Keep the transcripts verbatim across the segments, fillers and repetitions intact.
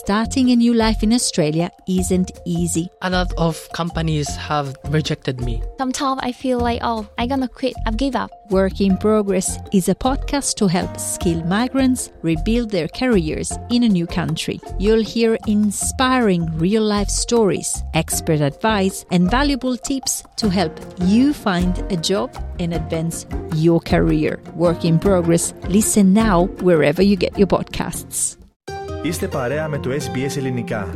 starting a new life in Australia isn't easy. A lot of companies have rejected me. Sometimes I feel like, oh, I'm gonna quit, I've give up. Work in Progress is a podcast to help skilled migrants rebuild their careers in a new country. You'll hear inspiring real-life stories, expert advice, and valuable tips to help you find a job and advance your career. Work in Progress. Listen now wherever you get your podcasts. Είστε παρέα με το ες μπι ες Ελληνικά.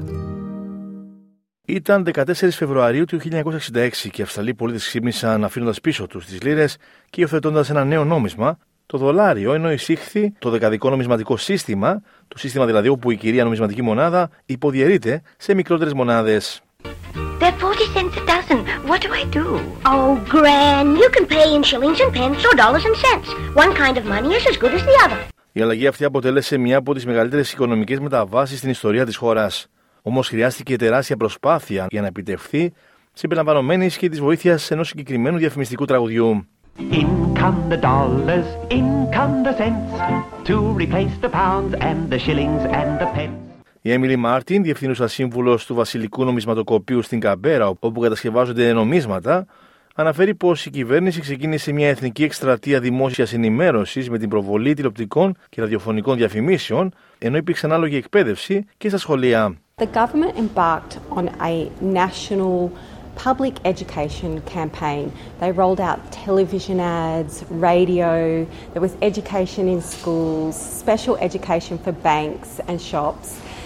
Ήταν δεκατέσσερις Φεβρουαρίου του χίλια εννιακόσια εξήντα έξι και οι Αυστραλοί πολίτες ξύπνησαν αφήνοντας πίσω τους τις λίρες και υιοθετώντας ένα νέο νόμισμα, το δολάριο, ενώ εισήχθη το δεκαδικό νομισματικό σύστημα, το σύστημα δηλαδή όπου η κυρία νομισματική μονάδα υποδιαιρείται σε μικρότερες μονάδες. They're forty cents a dozen. What do I do? Oh, Gran, you can pay in shillings and pence or dollars and cents. One kind of money is as good as the other. Η αλλαγή αυτή αποτέλεσε μια από τις μεγαλύτερες οικονομικές μεταβάσεις στην ιστορία της χώρας. Όμως χρειάστηκε τεράστια προσπάθεια για να επιτευχθεί, συμπεριλαμβανομένης και της βοήθειας ενός συγκεκριμένου διαφημιστικού τραγουδιού. In come the dollars, in come the cents, to replace the pounds and the shillings and the pence. Η Έμιλι Μάρτιν, διευθύνουσα σύμβουλος του Βασιλικού Νομισματοκοπείου στην Καμπέρα, όπου κατασκευάζονται νομίσματα, αναφέρει πως η κυβέρνηση ξεκίνησε μια εθνική εκστρατεία δημόσιας ενημέρωσης με την προβολή τηλεοπτικών και ραδιοφωνικών διαφημίσεων, ενώ υπήρξε ανάλογη εκπαίδευση και στα σχολεία. The government embarked on a national public education campaign. They rolled out television ads, radio, there was education in schools, special education for banks and shops,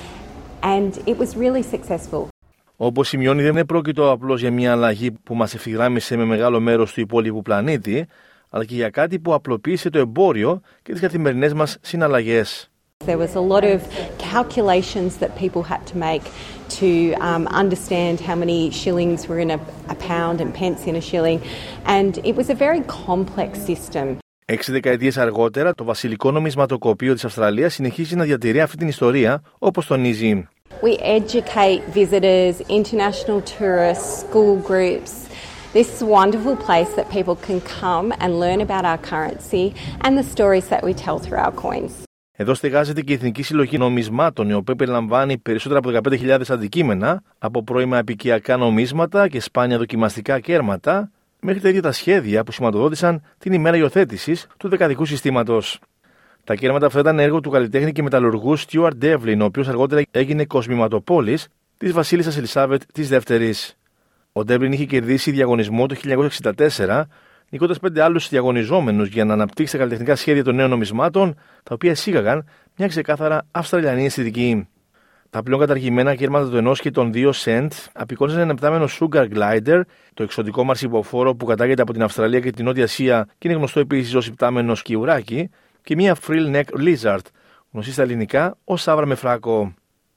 and it was really successful. Όπως σημειώνει, δεν είναι πρόκειτο απλώς για μια αλλαγή που μας ευθυγράμμισε με μεγάλο μέρος του υπόλοιπου πλανήτη, αλλά και για κάτι που απλοποίησε το εμπόριο και τις καθημερινές μας συναλλαγές. There was a lot of calculations that people had to make to um, understand how many shillings were in a, a pound and pence in a shilling, and it was a very complex system. Έξι δεκαετίες αργότερα, το Βασιλικό Νομισματοκοπείο της Αυστραλίας συνεχίζει να διατηρεί αυτή την ιστορία, όπως τονίζει. We educate visitors, international tourists, school groups. This is a wonderful place that people can come and learn about our currency and the stories that we tell through our coins. Εδώ στεγάζεται και η Εθνική Συλλογή Νομισμάτων, η οποία περιλαμβάνει περισσότερα από δεκαπέντε χιλιάδες αντικείμενα, από πρώιμα επικιακά νομίσματα και σπάνια δοκιμαστικά κέρματα, μέχρι τα ίδια τα σχέδια που σηματοδότησαν την ημέρα υιοθέτησης του δεκαδικού συστήματος. Τα κέρματα αυτά ήταν έργο του καλλιτέχνη και μεταλλουργού Stuart Devlin, ο οποίος αργότερα έγινε κοσμηματοπόλης της Βασίλισσας Ελισάβετ της Δεύτερης. Ο Devlin είχε κερδίσει διαγωνισμό το χίλια εννιακόσια εξήντα τέσσερα, νικώντας πέντε άλλους διαγωνιζόμενους για να αναπτύξει τα καλλιτεχνικά σχέδια των νέων νομισμάτων, τα οποία εισήγαγαν μια ξεκάθαρα αυστραλιανή αισθητική. Τα πλέον καταργημένα κέρματα του ενός και των δύο σεντ απεικόνιζαν ένα επτάμενο Sugar Glider, το εξωτικό μαρσιποφόρο που κατάγεται από την Αυστραλία και την Νότια Ασία και είναι γνωστό επίσης ως υπτάμενο σκιουράκι, και μια Frill Neck Lizard, γνωστή στα ελληνικά ως σάβρα με φράκο.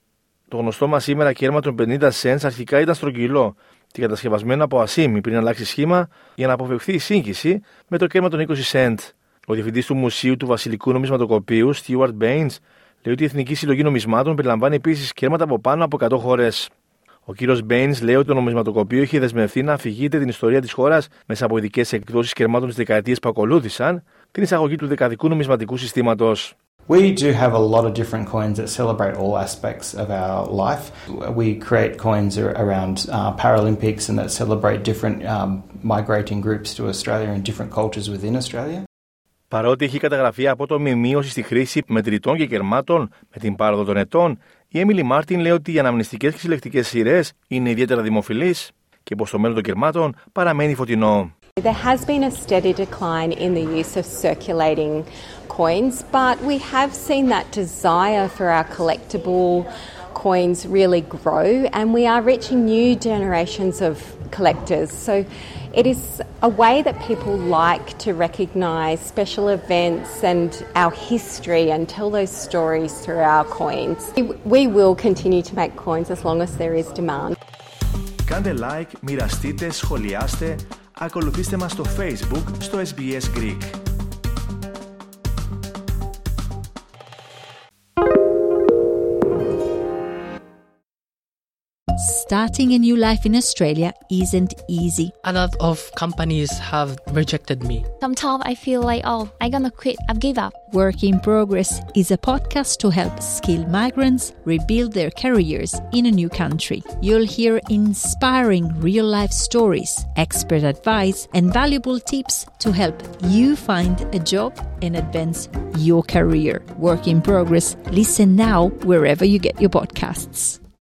Το γνωστό μας σήμερα κέρμα των πενήντα cents αρχικά ήταν στρογγυλό και κατασκευασμένο από ασίμι πριν αλλάξει σχήμα για να αποφευχθεί η σύγχυση με το κέρμα των είκοσι cents. Ο διευθυντής του Μουσείου του Βασιλικού Νομισματοκοπείου, Stuart Baines, λέει ότι η Εθνική Συλλογή Νομισμάτων περιλαμβάνει επίσης κέρματα από πάνω από εκατό χώρες. Ο κύριος Baines λέει ότι το νομισματοκοπείο είχε δεσμευθεί να αφηγείται την ιστορία της χώρας μέσα από ειδικές εκδόσεις κερμάτων τις δεκαετίες που ακολούθησαν την εισαγωγή του δεκαδικού νομισματικού συστήματος. We do have a lot of different coins that celebrate all aspects of our life. We create coins around uh, Paralympics and that celebrate different um, migrating groups to Australia and different cultures within Australia. Παρότι έχει καταγραφεί απότομη μείωση στη χρήση μετρητών και κερμάτων με την πάροδο των ετών, η Έμιλι Μάρτιν λέει ότι οι αναμνηστικές και συλλεκτικές σειρές είναι ιδιαίτερα δημοφιλείς και πως το μέλλον των κερμάτων παραμένει φωτεινό. There has been a steady decline in the use of circulating coins, but we have seen that desire for our collectible coins really grow, and we are reaching new generations of collectors. So it is a way that people like to recognise special events and our history and tell those stories through our coins. We will continue to make coins as long as there is demand. Κάντε like, μοιραστείτε, σχολιάστε, ακολουθήστε μας στο Facebook, στο ες μπι ες Greek. Starting a new life in Australia isn't easy. A lot of companies have rejected me. Sometimes I feel like, oh, I'm gonna quit. I've given up. Work in Progress is a podcast to help skilled migrants rebuild their careers in a new country. You'll hear inspiring real-life stories, expert advice, and valuable tips to help you find a job and advance your career. Work in Progress. Listen now wherever you get your podcasts.